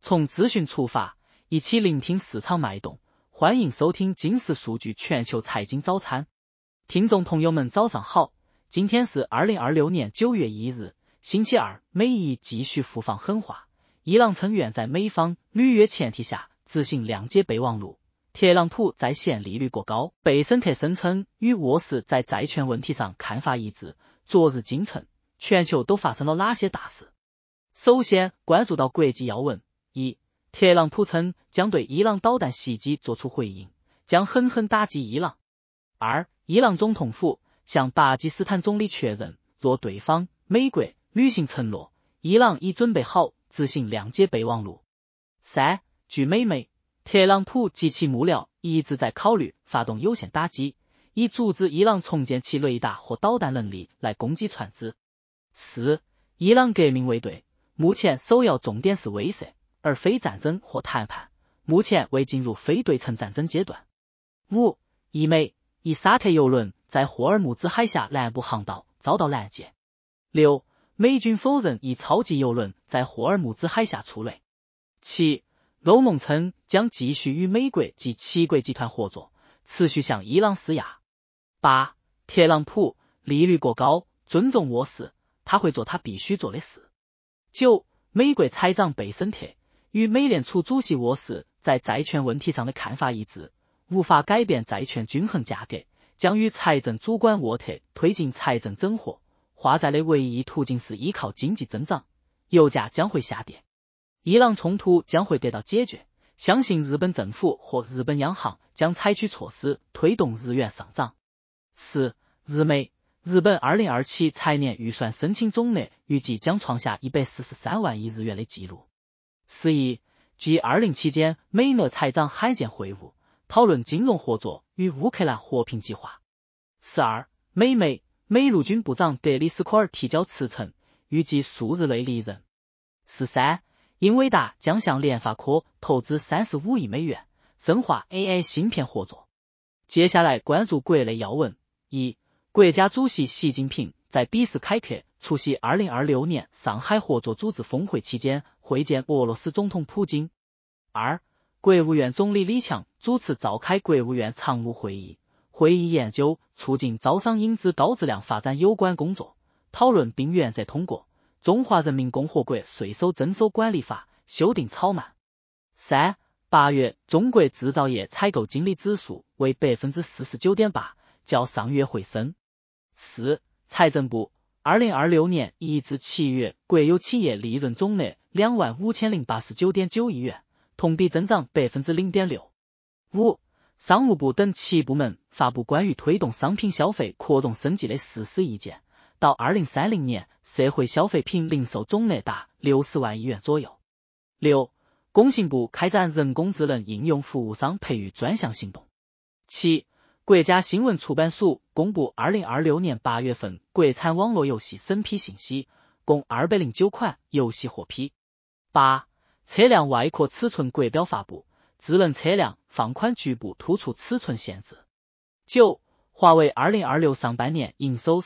从资讯出发，一起聆听市场脉动。欢迎收听金石数据全球财经早餐。听众朋友们早上好，今天是2026年9月1日，星期二。美伊继续互放狠话，伊朗称愿在美方履约前提下执行谅解备忘录。特朗普在线利率过高，贝森特声称与沃氏在债权问题上看法一致。昨日京城，全球都发生了哪些大事？首先关注到国际要闻。一、特朗普称将对伊朗导弹袭击作出回应，将狠狠打击伊朗。二、伊朗总统府向巴基斯坦总理确认，若对方美国履行承诺，伊朗已准备好执行谅解备忘录。三、据美媒，特朗普及其幕僚一直在考虑发动有限打击，以阻止伊朗重建其雷达和导弹能力来攻击船只。四、伊朗革命卫队目前首要重点是威慑，而非战争或谈判，目前未进入非对称战争阶段。五、伊美以沙特油轮在霍尔木兹海峡南部航道遭到拦截。六、美军否认一超级油轮在霍尔木兹海峡出雷。七、欧盟称将继续与美国及七国集团合作，持续向伊朗施压。八、特朗普利率过高，尊重沃氏，他会做他必须做的事。九、美国财长贝森特与美联储主席沃氏在债权问题上的看法一致，无法改变债券均衡价格，将与财政主管沃特推进财政整合，化债的唯一途径是依靠经济增长，油价将会下跌。伊朗冲突将会得到解决，相信日本政府或日本央行将采取措施推动日元上涨。四、日媒日本2027财年预算申请总额预计将创下143万亿日元的纪录。11、G20期间美俄财长罕见会晤，讨论金融合作与乌克兰和平计划。12、美媒美陆军部长德里斯科尔提交辞呈，预计数日内离任。13、英伟达将向联发科投资35亿美元，深化 AI 芯片合作。接下来关注国内要闻。一、国家主席习近平在比斯凯克出席2026年上海合作组织峰会期间会见俄罗斯总统普京。二、国务院总理李强主持召开国务院常务会议，会议研究促进招商引资高质量发展有关工作，讨论并原则通过《中华人民共和国税收征收管理法》修订草案。三、8月中国制造业采购经理指数为 49.8%， 较上月回升。四、财政部2026年1至7月国有企业利润总额 25,089.9 亿元，同比增长 0.6%。五、商务部等7部门发布关于推动商品消费扩容升级的实施意见，到2030年社会消费品零售总额达60万亿元左右。六、工信部开展人工智能应用服务商培育专项行动。七、国家新闻出版署公布2026年8月份国产网络游戏审批信息，共209款游戏获批。八、车辆外壳尺寸国标发布，智能车辆放宽局部突出尺寸限制。九、华为2026上半年营收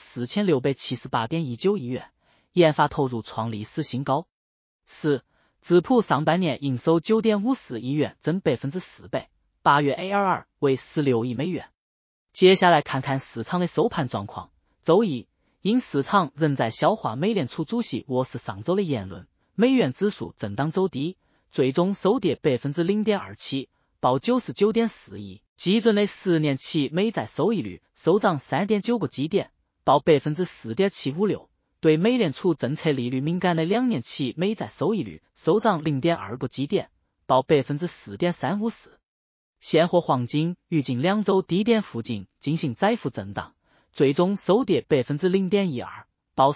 4678.19 亿元，研发投入创历史新高。十、智谱上半年营收 9.54 亿元，增 400%，8月 ARR 为16亿美元。接下来看看市场的收盘状况。周一，因市场仍在消化美联储主席沃氏上周的言论，美元指数震荡走低，最终收跌 0.27%， 报 99.4 亿。基准的10年期美债收益率收涨 3.9 个基点，报 4.756%， 对美联储政策利率敏感的2年期美债收益率收涨 0.2 个基点，报 4.354%。现货黄金于近2周低点附近进行窄幅震荡，最终收跌 0.12%， 报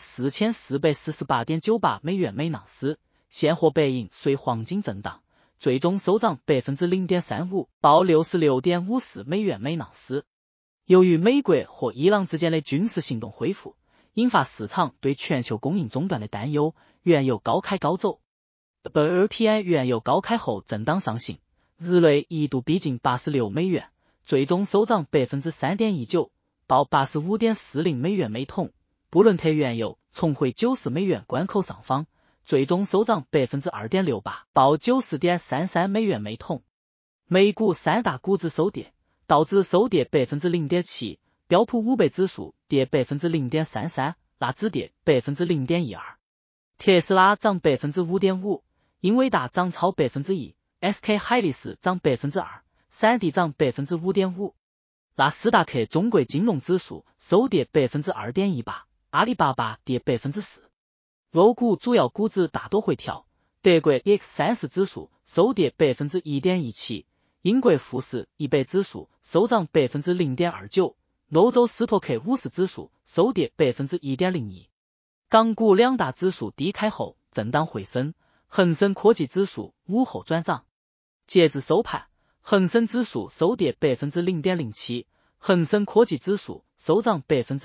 4448.98 美元每盎司。现货白银随黄金震荡，最终收涨 0.35%， 报 66.54 美元每盎司。由于美国和伊朗之间的军事行动恢复，引发市场对全球供应中断的担忧，原油高开高走。WTI 原油高开后震荡上行，日内一度逼近86美元，最终收涨 3.19%， 报 85.40 美元每桶。布伦特原油重回90美元关口上方， 最终收涨 2.68%， 报 90.33 美元每桶。美股三大股指收跌，道指收跌 0.7%， 标普500指数跌 0.33%， 纳指跌 0.12%。特斯拉涨 5.5%， 英伟达涨超 1%， SK 海力士涨 2%， 闪迪涨 5.5%。纳斯达克中国金融指数收跌 2.18%， 阿里巴巴跌 4%。欧股主要股指大多回调，德国 DAX30 指数收跌 1.17%， 英国富时100指数收涨 0.29%， 欧洲斯托克50指数收跌 1.02%。港股两大指数低开后震荡回升，恒生科技指数午后转涨。截至收盘，恒生指数收跌 0.07%， 恒生科技指数收涨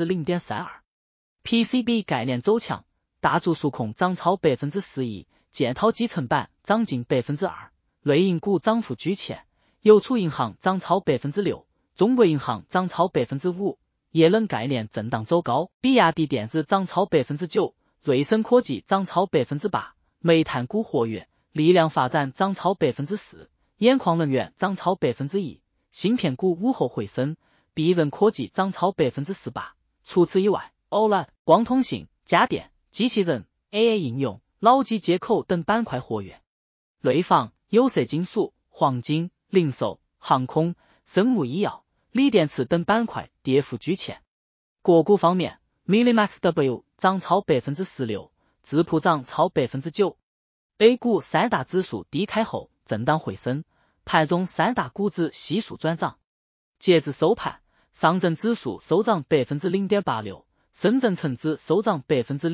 0.32%。PCB 概念走强，大族数控涨超 11%， 建滔集成板涨近 2%， 类银股涨幅居前，邮储银行涨超 6%， 中国银行涨超 5%， 液冷概念震荡走高，比亚迪电子涨超 9%， 瑞声科技涨超 8%， 煤炭股活跃，力量发展涨超 4%， 兖矿能源涨超 1%， 芯片股午后回升，必韧科技涨超 4%。除此以外， OLED、光通信、家电、机器人、AI 应用、脑机接口等板块活跃。内房、有色金属、黄金、零售、航空、生物医药、锂电池等板块跌幅居前。个股方面， Millimax W 涨超 16%， 智普涨超 9%。A 股三大指数低开后震荡回升，盘中三大股指悉数转涨。截至收盘，上证指数收涨 0.86%， 深圳成指收涨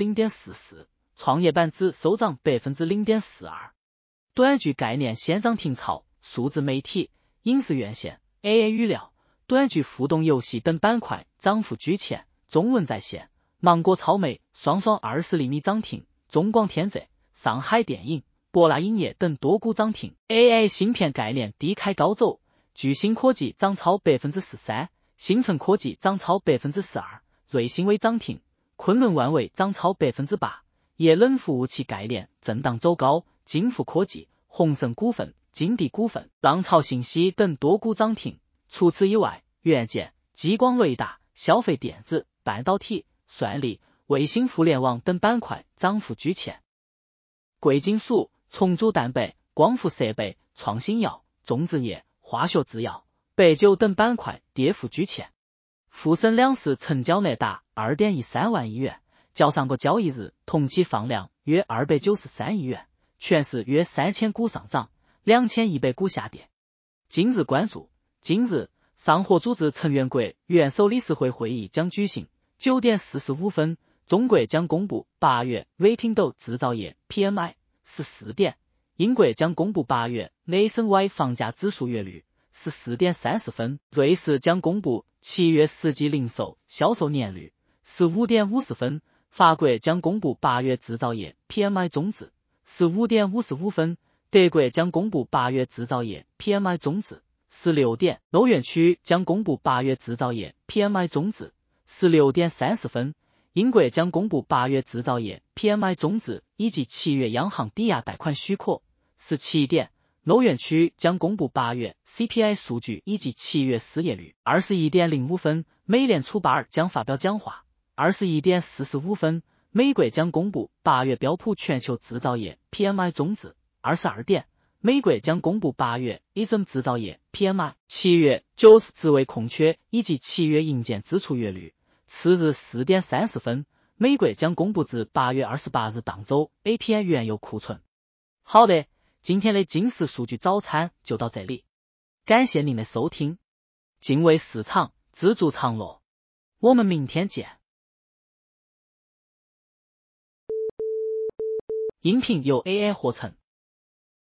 0.44%， 创业板指收涨 0.42%。短剧概念先涨停潮，数字媒体、影视院线、AI 语料、短剧互动游戏等板块涨幅居前。中文在线、芒果超媒、双双20厘米涨停，中广天泽、上海电影、博纳影业等多股涨停。AI 芯片概念低开高走，巨星科技涨超 13%， 星辰科技涨超 12%， 瑞星微涨停，昆仑万维涨超 8%， 液冷服务器概念震荡走高，金富科技、鸿盛股份、金地股份、浪潮信息等多股涨停。除此以外，元件、激光雷达、消费电子、半导体、算力、卫星互联网等板块涨幅居前。贵金属、重组蛋白、光伏设备、创新药、种植业、化学制药、白酒等板块跌幅居前。沪深两市成交额达 2.13 万亿元，较上个交易日同期放量约293亿元，全市约3000股上涨，2100股下跌。今日关注：今日，上合组织成员国元首理事会会议将举行，9点45分，中国将公布8月 Waiting 制造业 PMI， 14点，英国将公布8月 Nationwide 房价指数月率，14点30分，瑞士将公布7月实际零售销售年率，15点50分，法国将公布8月制造业 PMI 终值，15点55分，德国将公布8月制造业 PMI 终值，16点，欧元区将公布8月制造业 PMI 终值，16点30分，英国将公布8月制造业 PMI 终值以及7月央行抵押贷款许可，17点，欧元区将公布8月 CPI 数据以及7月失业率，21点05分，美联储鲍尔将发表讲话，21点45分，美国将公布8月标普全球制造业 PMI 终值，22点，美国将公布8月 ISM 制造业 PMI， 7月90职位空缺以及7月营建支出月率。次日4点30分，美国将公布至8月28日当周 API 原油库存。好的，今天的金石数据早餐就到这里，感谢您的收听。敬畏市场，知足常乐。我们明天见。音频由 AI 合成。